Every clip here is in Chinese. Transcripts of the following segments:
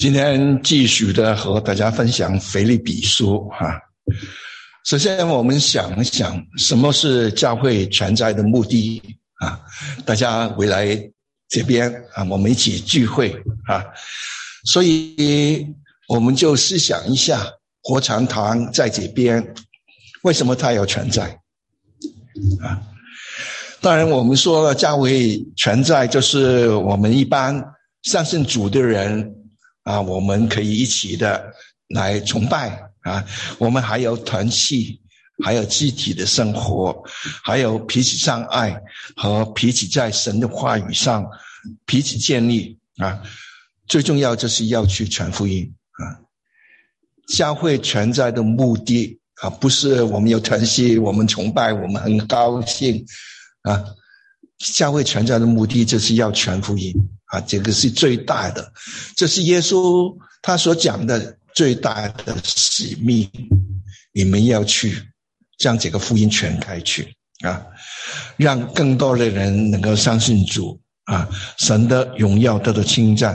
今天继续的和大家分享腓立比书首先我们想一想什么是教会存在的目的大家回来这边我们一起聚会所以我们就思想一下活禅堂在这边为什么它要存在当然我们说了教会存在就是我们一般相信主的人我们可以一起的来崇拜我们还有团契，还有集体的生活，还有彼此相爱和彼此在神的话语上彼此建立最重要就是要去传福音教会存在的目的不是我们有团契，我们崇拜，我们很高兴教会存在的目的就是要传福音这个是最大的，这是耶稣他所讲的最大的使命，你们要去将这个福音传开去让更多的人能够相信主神的荣耀得到称赞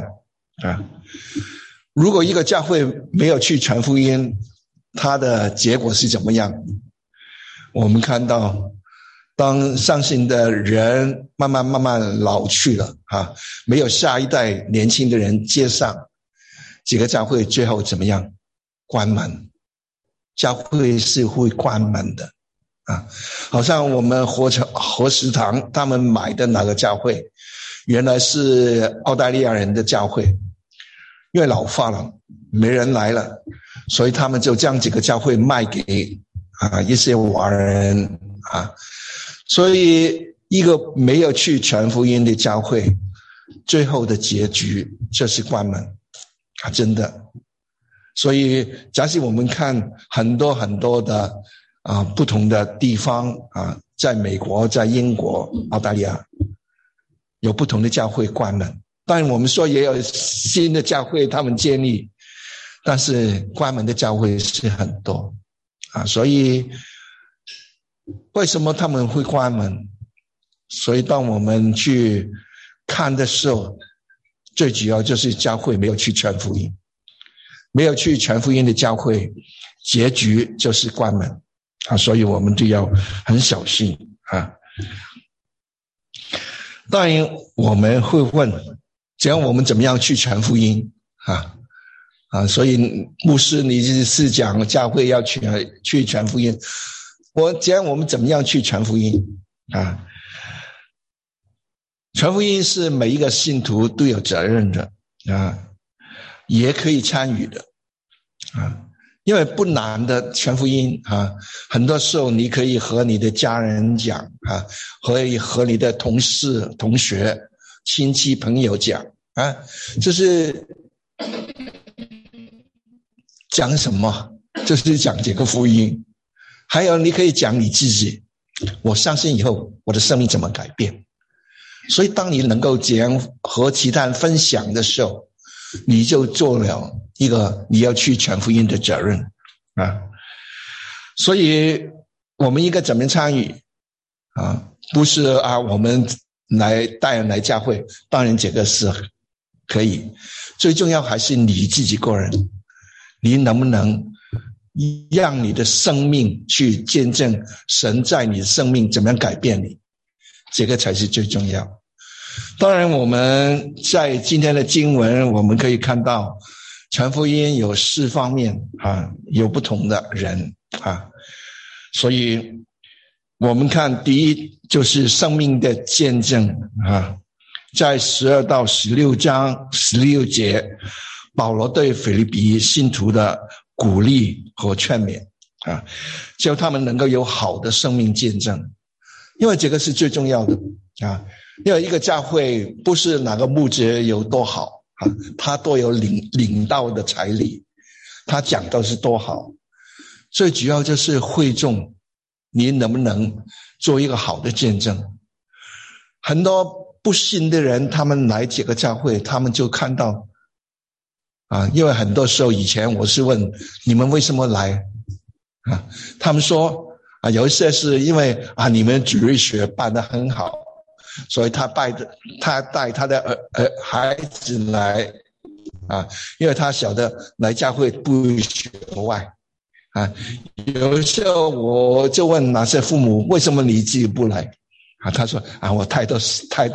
如果一个教会没有去传福音，它的结果是怎么样？我们看到当相信的人慢慢老去了没有下一代年轻的人接上，这个教会最后怎么样？关门。教会是会关门的好像我们活食堂他们买的那个教会原来是澳大利亚人的教会，因为老化了没人来了，所以他们就将这个教会卖给一些华人所以一个没有去传福音的教会最后的结局就是关门真的。所以假使我们看很多的不同的地方在美国，在英国，澳大利亚有不同的教会关门，当然我们说也有新的教会他们建立，但是关门的教会是很多所以为什么他们会关门？所以当我们去看的时候，最主要就是教会没有去传福音，没有去传福音的教会结局就是关门所以我们就要很小心当然我们会问这样我们怎么样去传福音所以牧师你是讲教会要去传福音，这样我们怎么样去传福音传福音是每一个信徒都有责任的也可以参与的因为不难的传福音很多时候你可以和你的家人讲和你的同事、同学、亲戚、朋友讲就是讲什么？就是讲这个福音。还有你可以讲你自己，我相信以后我的生命怎么改变。所以当你能够这样和其他人分享的时候，你就做了一个你要去传福音的责任所以我们应该怎么参与不是我们来带人来教会，当然这个是可以，最重要还是你自己个人，你能不能让你的生命去见证神在你的生命怎么样改变你，这个才是最重要。当然我们在今天的经文我们可以看到传福音有4方面有不同的人所以我们看第一就是生命的见证在12到16章16节保罗对腓立比信徒的鼓励和劝勉叫他们能够有好的生命见证，因为这个是最重要的因为一个教会不是哪个牧者有多好他都有领导的才力，他讲都是多好，最主要就是会众你能不能做一个好的见证。很多不信的人他们来这个教会，他们就看到因为很多时候以前我是问你们为什么来他们说有一些是因为你们主日学办得很好，所以他带他的孩子来啊，因为他晓得来教会不学外啊。有时候我就问哪些父母，为什么你自己不来啊？他说啊，我太多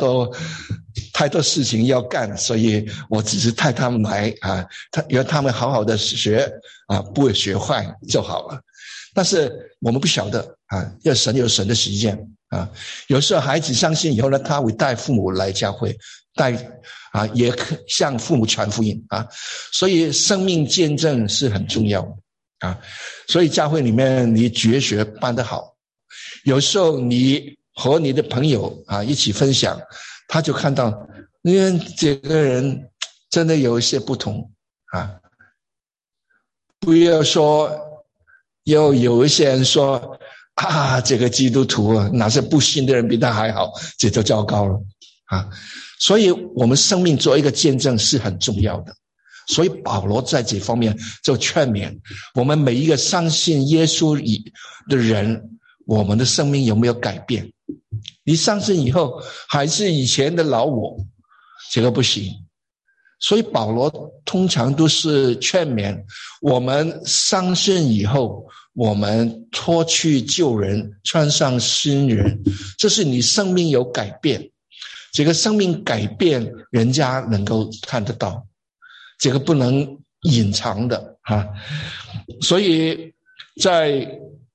事情要干，所以我只是带他们来啊，让他们好好的学啊，不会学坏就好了。但是我们不晓得啊，要神有神的时间啊。有时候孩子相信以后呢，他会带父母来教会，也向父母传福音啊。所以生命见证是很重要的啊。所以教会里面你绝学办得好，有时候你和你的朋友啊一起分享，他就看到因为这个人真的有一些不同啊。不要说有一些人说啊，这个基督徒哪些不信的人比他还好，这就糟糕了啊。所以我们生命做一个见证是很重要的。所以保罗在这方面就劝勉我们每一个相信耶稣的人，我们的生命有没有改变？你相信以后还是以前的老我，这个不行。所以保罗通常都是劝勉我们相信以后，我们脱去旧人，穿上新人，这是你生命有改变。这个生命改变人家能够看得到，这个不能隐藏的啊。所以在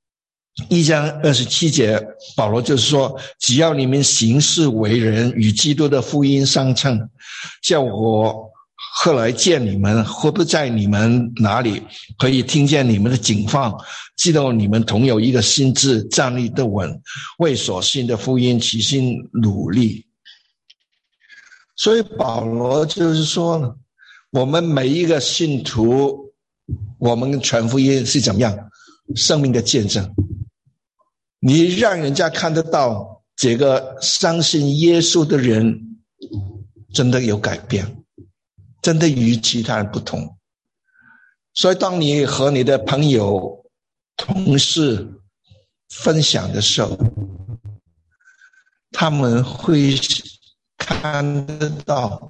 1章27节，保罗就是说，只要你们行事为人与基督的福音相称，叫我后来见你们，或不在你们哪里，可以听见你们的景况，知道你们同有一个心志，站立得稳，为所信的福音齐心努力。所以保罗就是说，我们每一个信徒，我们传福音是怎么样？生命的见证。你让人家看得到这个相信耶稣的人真的有改变，真的与其他人不同。所以当你和你的朋友同事分享的时候，他们会看得到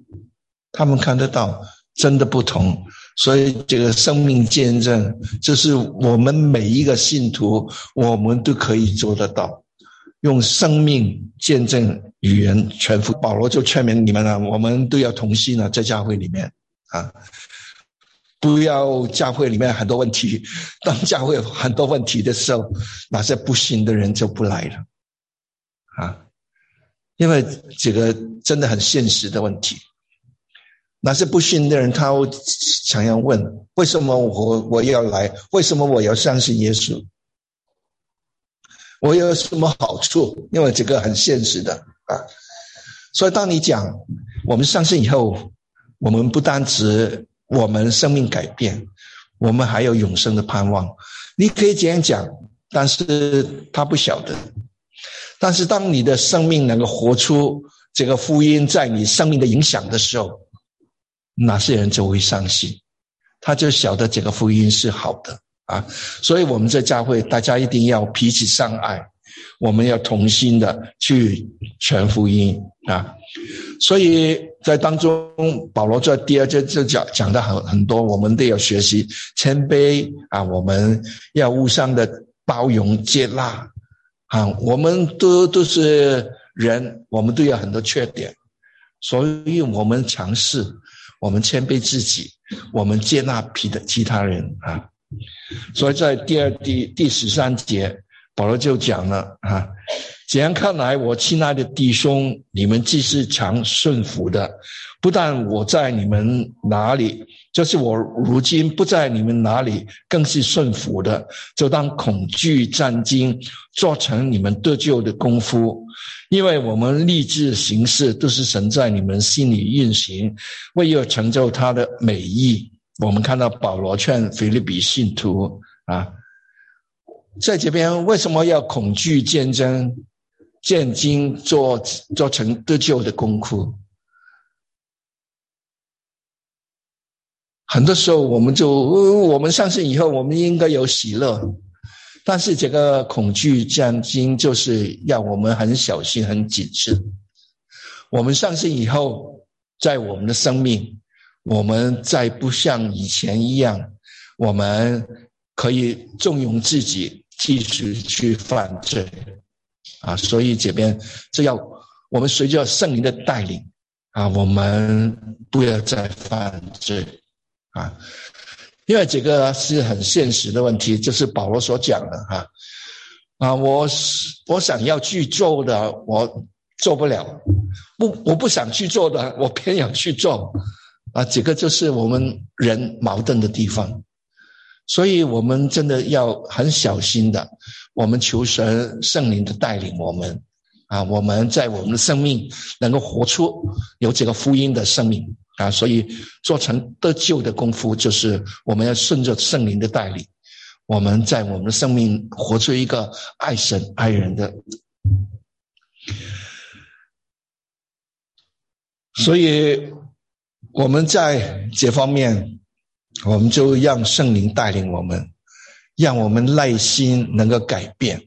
真的不同。所以这个生命见证就是我们每一个信徒我们都可以做得到，用生命见证语言全福。保罗就劝勉你们了，我们都要同心了，在教会里面啊，不要教会里面很多问题，当教会有很多问题的时候，那些不信的人就不来了啊，因为这个真的很现实的问题。那些不信的人他会常常问，为什么我要来？为什么我要相信耶稣？我有什么好处？因为这个很现实的啊。所以当你讲我们相信以后，我们不单只我们生命改变，我们还有永生的盼望。你可以这样讲，但是他不晓得。但是当你的生命能够活出这个福音在你生命的影响的时候，哪些人就会相信，他就晓得这个福音是好的啊。所以我们在教会大家一定要彼此相爱，我们要同心的去传福音啊。所以在当中保罗在第2节就讲的很多，我们都要学习谦卑啊，我们要互相的包容接纳啊，我们都是人，我们都有很多缺点，所以我们尝试，我们谦卑自己，我们接纳其他人啊。所以在第13节保罗就讲了啊，这样看来，我亲爱的弟兄，你们既是常顺服的，不但我在你们哪里，就是我如今不在你们哪里，更是顺服的，就当恐惧战惊，做成你们得救的功夫。因为我们立志行事，都是神在你们心里运行，为要成就他的美意。我们看到保罗劝腓立比信徒啊，在这边为什么要恐惧战惊，做成得救的功夫？很多时候我们相信以后我们应该有喜乐，但是这个恐惧战惊就是要我们很小心很谨慎。我们相信以后，在我们的生命， 我们再不像以前一样，我们可以纵容自己继续去犯罪啊！所以这边我们随着圣灵的带领啊，我们不要再犯罪啊！因为这个是很现实的问题，就是保罗所讲的我想要去做的，我做不了；我不想去做的，我偏要去做啊！这个就是我们人矛盾的地方。所以我们真的要很小心的，我们求神圣灵的带领我们啊，我们在我们的生命能够活出有这个福音的生命啊，所以做成得救的功夫，就是我们要顺着圣灵的带领，我们在我们的生命活出一个爱神爱人的。所以我们在这方面，我们就让圣灵带领我们，让我们内心能够改变。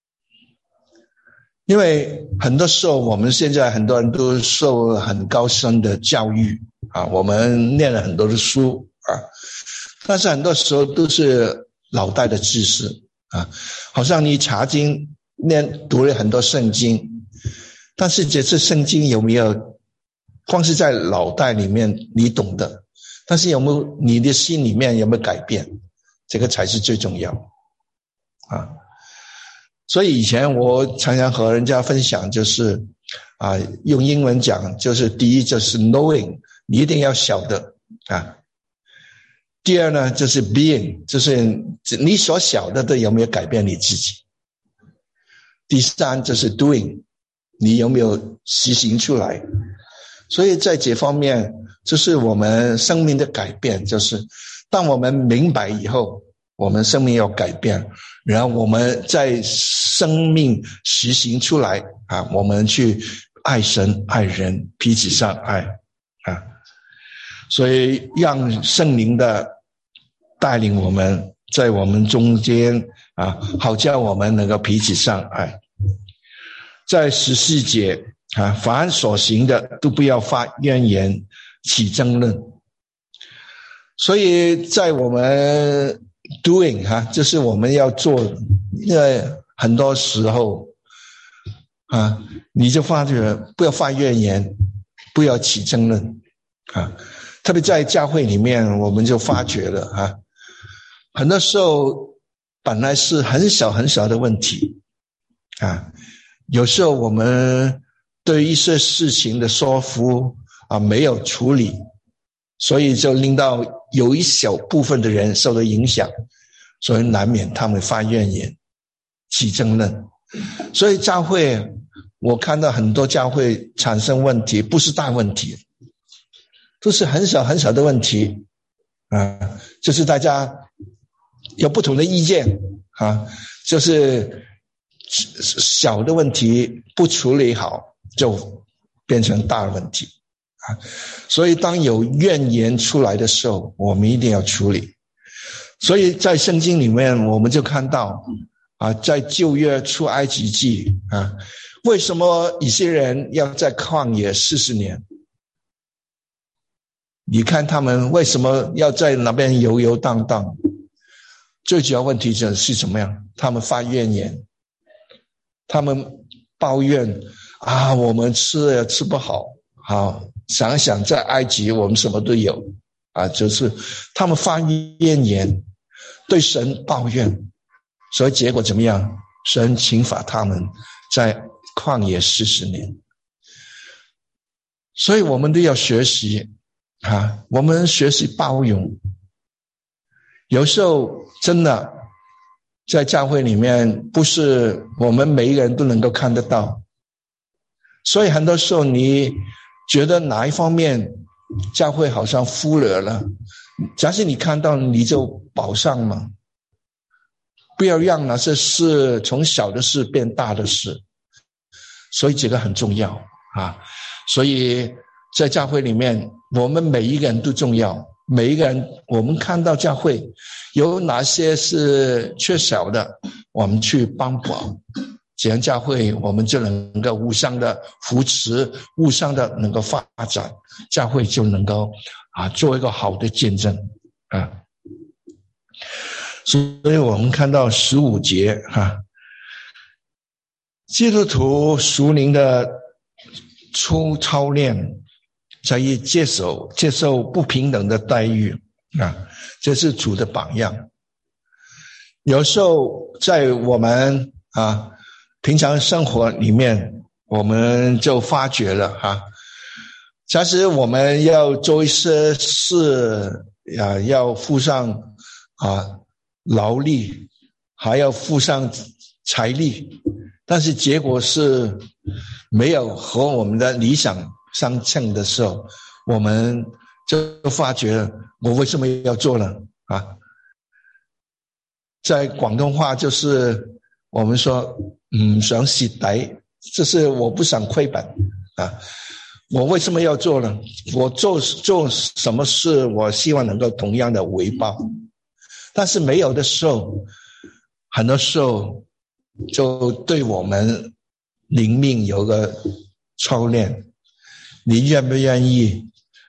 因为很多时候我们现在很多人都受很高深的教育啊，我们念了很多的书啊，但是很多时候都是脑袋的知识啊，好像你查经读了很多圣经，但是这次圣经有没有光是在脑袋里面你懂的，但是有没有你的心里面有没有改变，这个才是最重要啊。所以以前我常常和人家分享，就是用英文讲，就是第一就是 knowing， 你一定要晓得啊。第二呢就是 being， 就是你所晓得的有没有改变你自己。第三就是 doing， 你有没有实行出来。所以在这方面，就是我们生命的改变，就是当我们明白以后，我们生命要改变，然后我们在生命实行出来啊，我们去爱神爱人，彼此相爱啊。所以让圣灵的带领我们在我们中间啊，好叫我们能够彼此相爱。在14节啊，凡所行的都不要发怨言起争论。所以在我们doing 就是我们要做，因为很多时候你就发觉不要发怨言，不要起争论特别在教会里面，我们就发觉了很多时候本来是很小很小的问题有时候我们对一些事情的说服没有处理，所以就令到有一小部分的人受到影响，所以难免他们发怨言起争论。所以教会，我看到很多教会产生问题，不是大问题，都是很小很小的问题就是大家有不同的意见就是小的问题不处理好就变成大问题所以当有怨言出来的时候，我们一定要处理。所以在圣经里面我们就看到在旧约出埃及记为什么以色列人要在旷野40年？你看他们为什么要在那边游游荡荡？最主要问题是怎么样？他们发怨言，他们抱怨我们吃也吃不好想想在埃及我们什么都有就是他们发怨言，对神抱怨，所以结果怎么样？神惩罚他们在旷野40年。所以我们都要学习我们学习包容。有时候真的在教会里面，不是我们每一个人都能够看得到，所以很多时候你觉得哪一方面教会好像忽略了，假使你看到你就保上嘛，不要让那些事从小的事变大的事，所以这个很重要所以在教会里面，我们每一个人都重要，每一个人我们看到教会有哪些是缺少的，我们去帮补，这样教会我们就能够互相的扶持，互相的能够发展，教会就能够做一个好的见证所以我们看到15节基督徒属灵的操练在于接受不平等的待遇这是主的榜样。有时候在我们平常生活里面，我们就发觉了假使我们要做一些事要付上劳力，还要付上财力，但是结果是没有和我们的理想相称的时候，我们就发觉我为什么要做呢在广东话就是我们说想蝕底，就是我不想亏本我为什么要做呢？我做什么事我希望能够同样的回报，但是没有的时候，很多时候就对我们灵命有个操练，你愿不愿意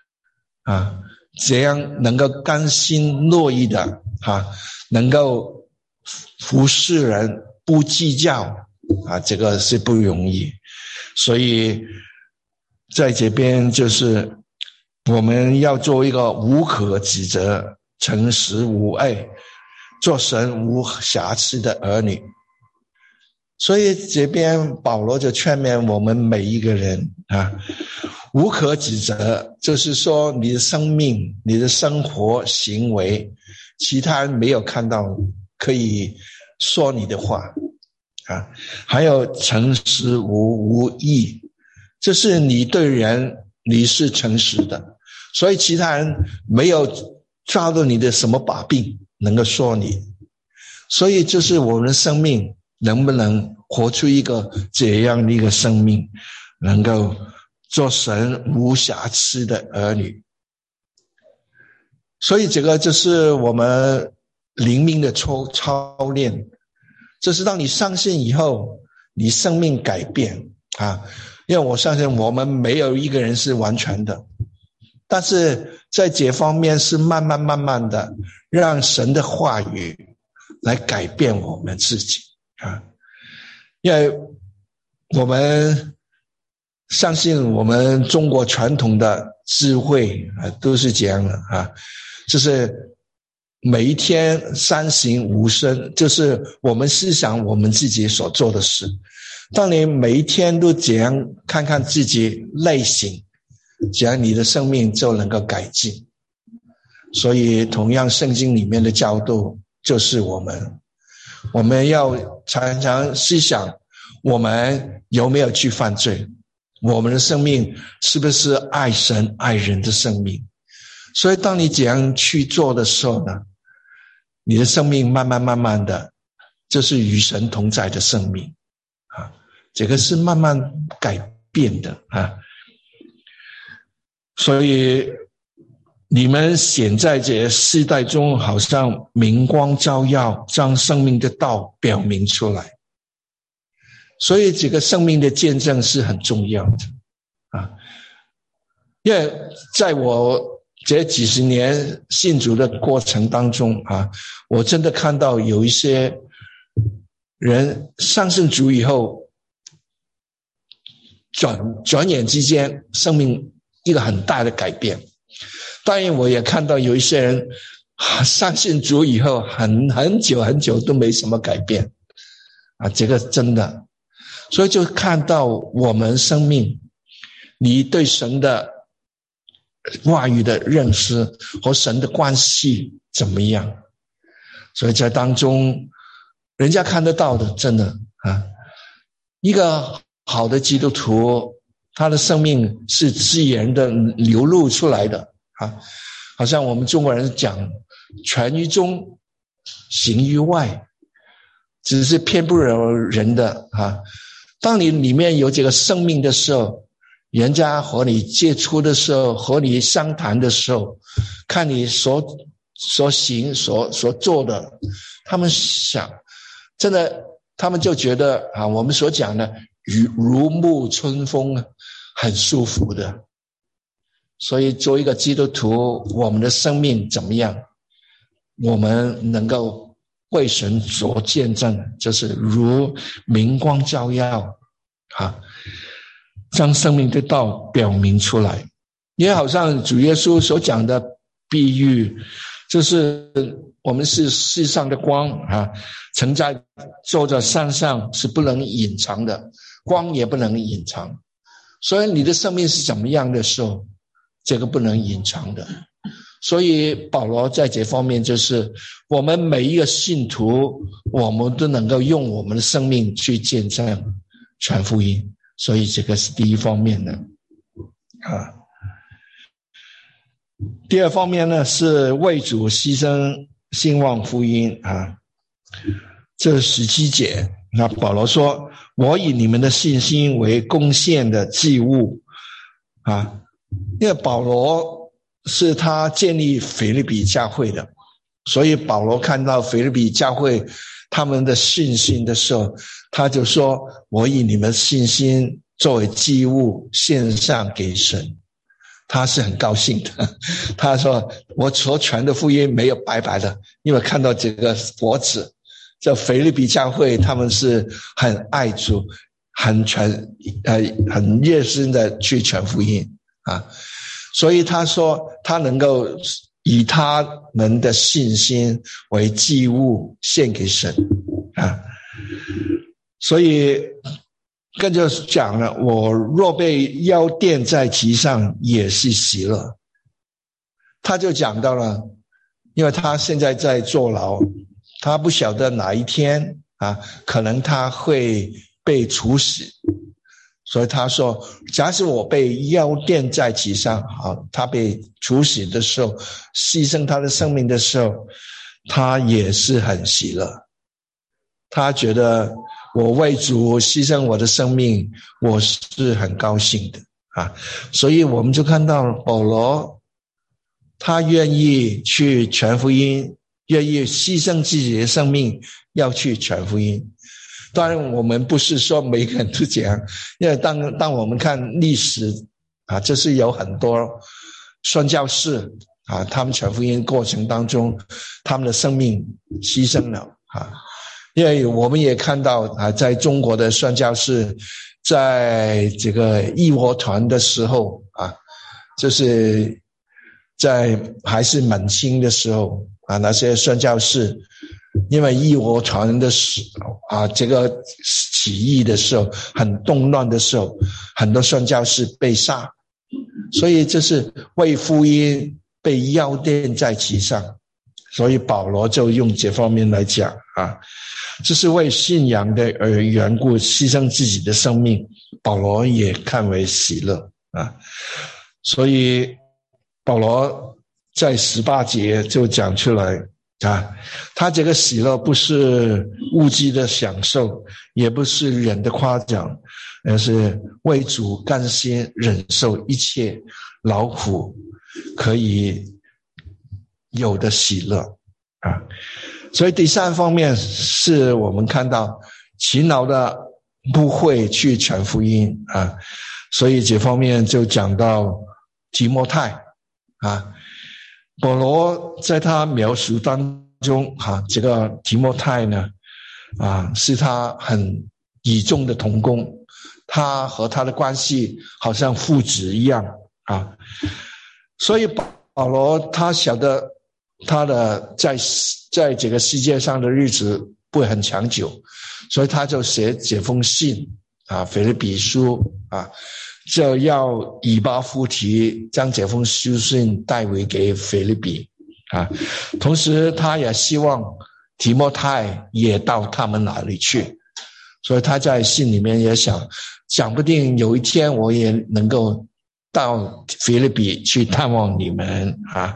这样能够甘心乐意的能够服侍人，不计较这个是不容易。所以在这边就是我们要做一个无可指责、诚实无碍、做神无瑕疵的儿女。所以这边保罗就劝勉我们每一个人无可指责，就是说你的生命、你的生活行为，其他人没有看到可以说你的话还有诚实无益，就是你对人你是诚实的，所以其他人没有抓到你的什么把柄能够说你。所以就是我们的生命能不能活出一个这样的一个生命，能够做神无瑕疵的儿女。所以这个就是我们灵命的操练，就是当你相信以后，你生命改变因为我相信我们没有一个人是完全的，但是在这方面是慢慢的让神的话语来改变我们自己因为我们相信我们中国传统的智慧都是这样的就是每一天三省吾身，就是我们思想我们自己所做的事。当你每一天都这样看看自己内省，这样你的生命就能够改进。所以同样圣经里面的教导就是我们要常常思想我们有没有去犯罪，我们的生命是不是爱神爱人的生命。所以当你这样去做的时候呢，你的生命慢慢的就是与神同在的生命这个是慢慢改变的所以你们显在这世代中好像明光照耀，将生命的道表明出来。所以这个生命的见证是很重要的因为在我这几十年信主的过程当中我真的看到有一些人上信主以后转眼之间生命一个很大的改变。当然我也看到有一些人上信主以后很久都没什么改变这个真的。所以就看到我们生命你对神的话语的认识和神的关系怎么样。所以在当中人家看得到的，真的一个好的基督徒他的生命是自然的流露出来的好像我们中国人讲传于中行于外，只是骗不了人的当你里面有这个生命的时候，人家和你接触的时候，和你相谈的时候，看你所行所做的，他们想真的他们就觉得我们所讲的如沐春风很舒服的所以作为一个基督徒，我们的生命怎么样？我们能够为神所见证，就是如明光照耀将生命的道表明出来。也好像主耶稣所讲的比喻，就是我们是世上的光曾在坐在山上是不能隐藏的，光也不能隐藏。所以你的生命是怎么样的时候，这个不能隐藏的。所以保罗在这方面就是我们每一个信徒，我们都能够用我们的生命去见证传福音，所以这个是第一方面的第二方面呢，是为主牺牲兴旺福音这17节，那保罗说，我以你们的信心为贡献的祭物因为保罗是他建立腓立比教会的，所以保罗看到腓立比教会他们的信心的时候，他就说，我以你们信心作为祭物献上给神。他是很高兴的，他说我所传的福音没有白白的，因为看到这个果子，这腓立比教会他们是很爱主，很热心的去传福音所以他说他能够以他们的信心为祭物献给神所以更就是讲了，我若被腰垫在其上也是喜乐。他就讲到了，因为他现在在坐牢，他不晓得哪一天可能他会被处死，所以他说假使我被腰垫在其上他被处死的时候，牺牲他的生命的时候，他也是很喜乐。他觉得我为主牺牲我的生命，我是很高兴的所以我们就看到保罗他愿意去传福音，愿意牺牲自己的生命要去传福音。当然我们不是说每个人都这样，因为当我们看历史就是有很多宣教士他们传福音过程当中，他们的生命牺牲了因为我们也看到在中国的宣教士在这个义和团的时候就是在还是满清的时候那些宣教士因为义和团的这个起义的时候，很动乱的时候，很多宣教士被杀，所以这是为福音被腰垫在其上。所以保罗就用这方面来讲这是为信仰的缘故牺牲自己的生命，保罗也看为喜乐所以保罗在18节就讲出来他这个喜乐不是物质的享受，也不是人的夸奖，而是为主甘心忍受一切劳苦可以有的喜乐所以第三方面是我们看到勤劳的不会去传福音所以这方面就讲到提摩太保罗在他描述当中这个提摩太呢是他很倚重的同工，他和他的关系好像父子一样所以保罗他晓得他的在这个世界上的日子不会很长久，所以他就写这封信腓立比书就要以巴弗提将这封书信带回给腓立比同时他也希望提摩太也到他们那里去，所以他在信里面也想不定有一天我也能够到腓立比去探望你们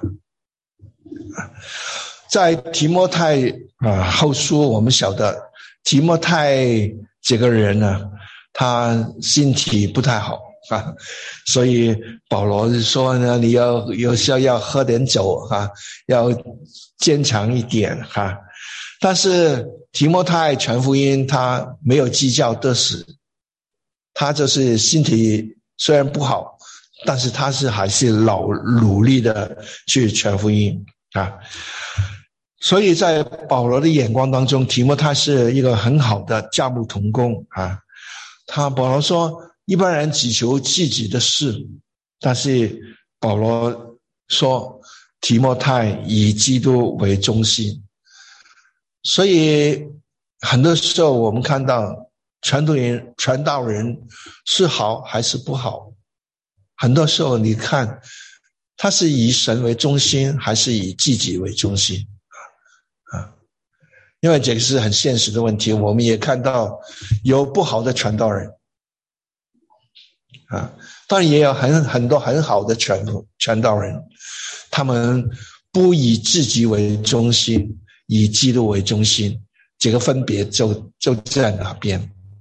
在提摩太后书，我们晓得提摩太这个人呢，他身体不太好所以保罗说呢，你有时候要喝点酒要坚强一点但是提摩太传福音他没有计较得失，他就是身体虽然不好， 但是他还是努力的去传福音啊。所以在保罗的眼光当中，提摩太是一个很好的家牧同工啊。保罗说，一般人只求自己的事，但是保罗说，提摩太以基督为中心。所以很多时候我们看到传道人是好还是不好，很多时候你看他是以神为中心还是以自己为中心因为这个是很现实的问题。我们也看到有不好的传道人当然也有很多很好的传道人，他们不以自己为中心，以基督为中心，这个分别就在哪边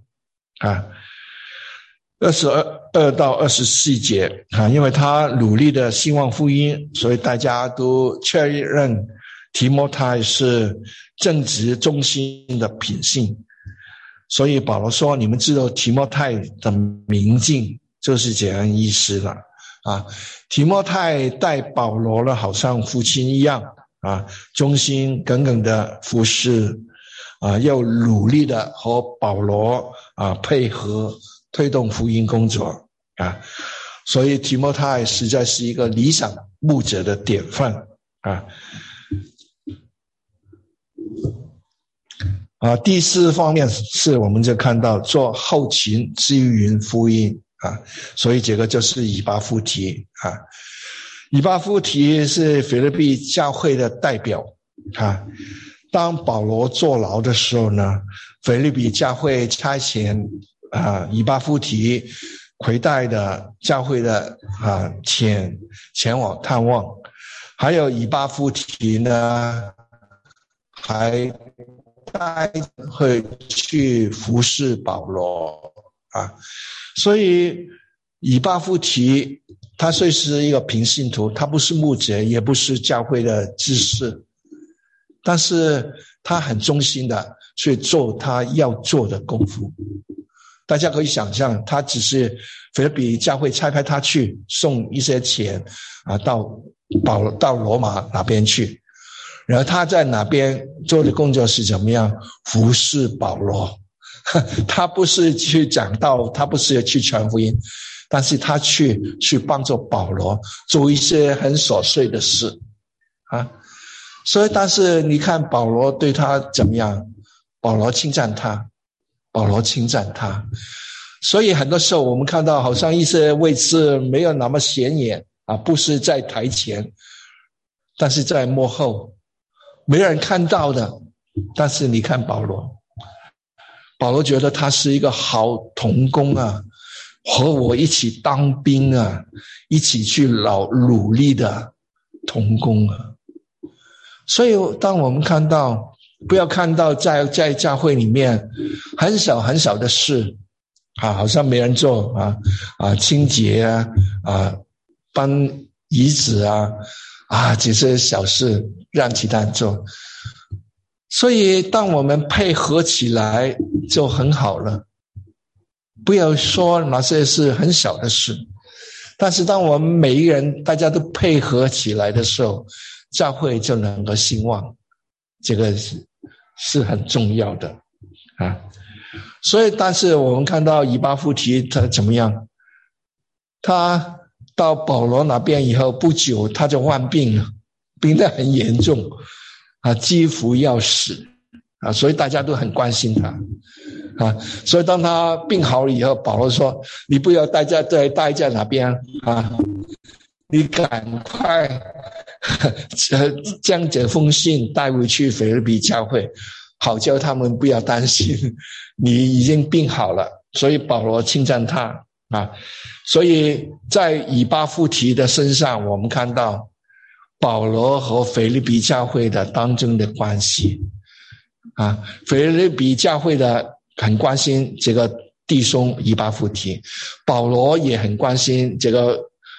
22到24节因为他努力的兴旺福音，所以大家都确认提摩太是正直忠心的品性。所以保罗说，你们知道提摩太的明镜就是这样意思了提摩太待保罗了好像父亲一样忠心耿耿的服侍又努力的和保罗配合推动福音工作所以提摩太实在是一个理想牧者的典范第四方面是我们就看到做后勤支援福音所以这个就是以巴弗提以巴弗提是腓立比教会的代表当保罗坐牢的时候呢，腓立比教会差遣以巴弗提携带的教会的前往探望，还有以巴弗提呢还会去服侍保罗所以以巴弗提他虽是一个平信徒，他不是牧者，也不是教会的执事，但是他很忠心的去做他要做的功夫。大家可以想象，他只是腓立比教会差派他去送一些钱到罗马那边去，然后他在哪边做的工作是怎么样服侍保罗他不是去讲道，他不是去传福音，但是他去帮助保罗做一些很琐碎的事所以但是你看保罗对他怎么样，保罗称赞他。所以很多时候我们看到好像一些位置没有那么显眼不是在台前，但是在幕后没人看到的，但是你看保罗觉得他是一个好同工和我一起当兵一起去努力的同工所以当我们看到，不要看到在教会里面很少的事好像没人做清洁搬椅子这些小事让其他人做。所以当我们配合起来就很好了，不要说那些是很小的事，但是当我们每一个人大家都配合起来的时候，教会就能够兴旺，这个是很重要的所以但是我们看到以巴弗提他怎么样，他到保罗那边以后不久他就患病了，病得很严重几乎要死所以大家都很关心他所以当他病好了以后，保罗说你不要待在哪边你赶快将这封信带回去腓立比教会，好叫他们不要担心你已经病好了。所以保罗称赞他所以在以巴弗提的身上我们看到保罗和腓立比教会的当中的关系腓立比教会的很关心这个弟兄以巴弗提，保罗也很关心这个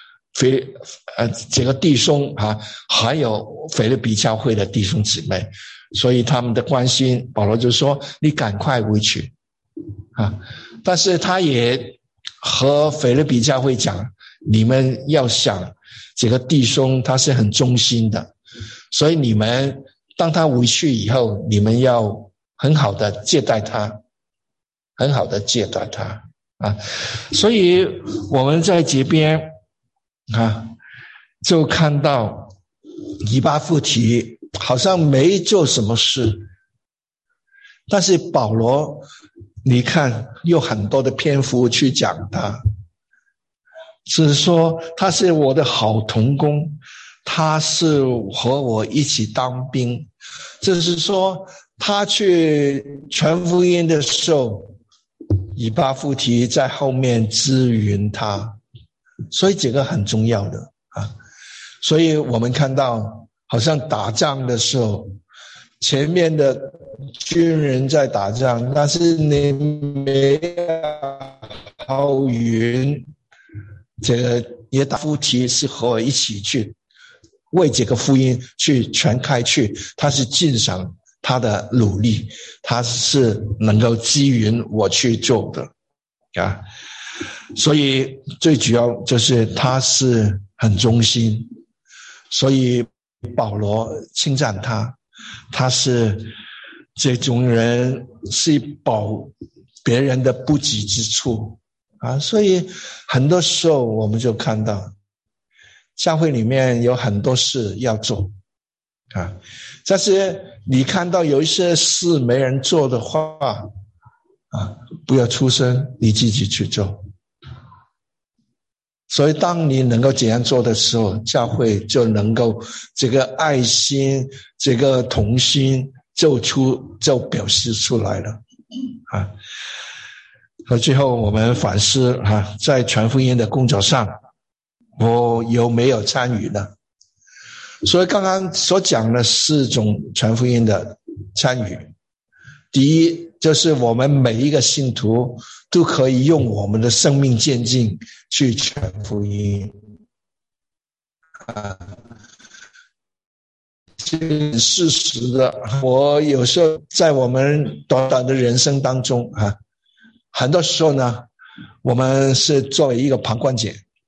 弟兄还有腓立比教会的弟兄姊妹，所以他们的关心，保罗就说你赶快回去但是他也和腓立比教会讲， 你们要想这个弟兄他是很忠心的，所以你们当他回去以后，你们要很好的接待他，很好的接待他啊。所以我们在这边啊，就看到以巴弗提好像没做什么事，但是保罗你看有很多的篇幅去讲他，是说他是我的好同工，他是和我一起当兵，就是说他去传福音的时候，以巴弗提在后面支援他，所以这个很重要的啊。所以我们看到好像打仗的时候，前面的军人在打仗，但是你没好运，这个以巴弗提是和我一起去为这个福音去传开去，他是欣赏他的努力，他是能够支援我去做的啊。所以最主要就是他是很忠心，所以保罗称赞他，他是这种人是保别人的不及之处啊。所以很多时候我们就看到教会里面有很多事要做啊，但是你看到有一些事没人做的话啊，不要出声，你自己去做。所以当你能够这样做的时候，教会就能够这个爱心，这个同心就表示出来了啊。和最后我们反思啊，在传福音的工作上我有没有参与呢？所以刚刚所讲的4种传福音的参与，第一就是我们每一个信徒都可以用我们的生命见证去传福音啊，是事实的。我有时候在我们短短的人生当中啊，很多时候呢，我们是作为一个旁观者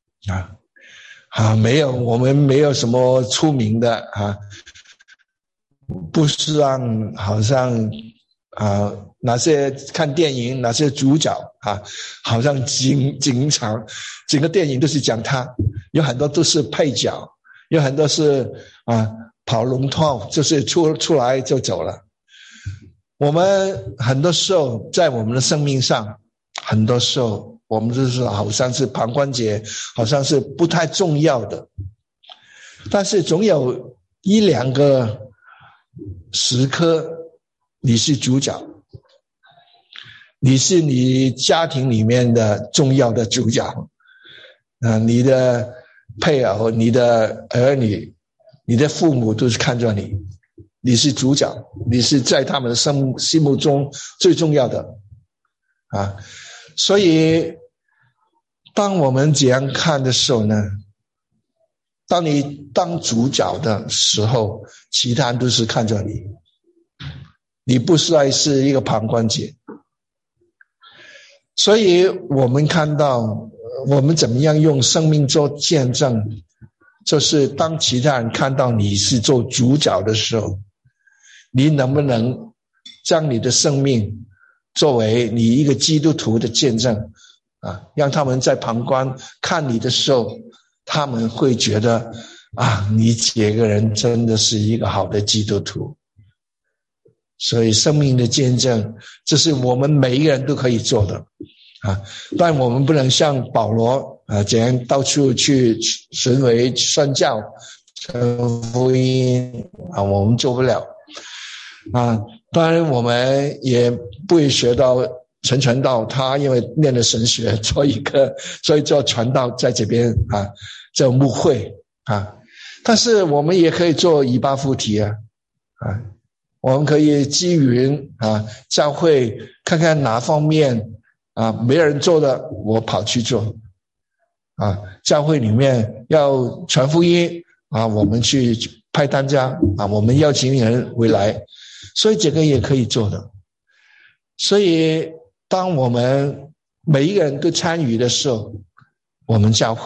我们没有什么出名的啊，不是让好像哪些看电影哪些主角啊，好像经常整个电影都是讲他，有很多都是配角，有很多是跑龙套，就是出来就走了。我们很多时候在我们的生命上，很多时候我们就是好像是旁观者，好像是不太重要的，但是总有1-2个时刻你是主角，你是你家庭里面的重要的主角你的配偶，你的儿女，你的父母都是看着你，你是主角，你是在他们的心目中最重要的所以当我们这样看的时候呢，当你当主角的时候，其他人都是看着你，你不再是一个旁观者。所以我们看到我们怎么样用生命做见证，就是当其他人看到你是做主角的时候，你能不能将你的生命作为你一个基督徒的见证让他们在旁观看你的时候，他们会觉得你这个人真的是一个好的基督徒。所以生命的见证，这是我们每一个人都可以做的但我们不能像保罗这样到处去巡回宣教传福音我们做不了当然我们也不会学到陈传道，他因为念了神学所以做传道在这边做牧会但是我们也可以做以巴弗提我们可以基于教会看看哪方面没人做的我跑去做教会里面要传福音我们去派单家我们邀请人回来，所以这个也可以做的。所以当我们每一个人都参与的时候，我们教会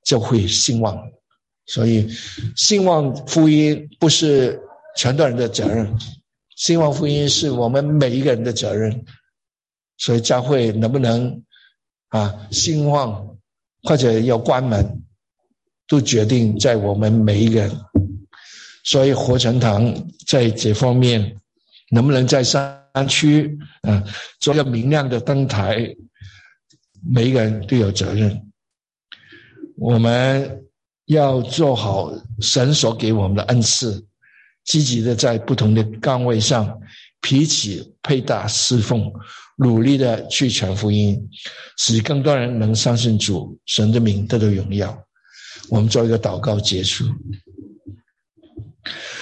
就会兴旺。所以兴旺福音不是传道人的责任，兴旺福音是我们每一个人的责任。所以教会能不能兴旺或者要关门，都决定在我们每一个人。所以活成堂在这方面能不能在山区做一个明亮的灯台，每一个人都有责任。我们要做好神所给我们的恩赐，积极的在不同的岗位上彼此配搭侍奉，努力的去传福音，使更多人能相信主，神的名得到荣耀。我们做一个祷告结束。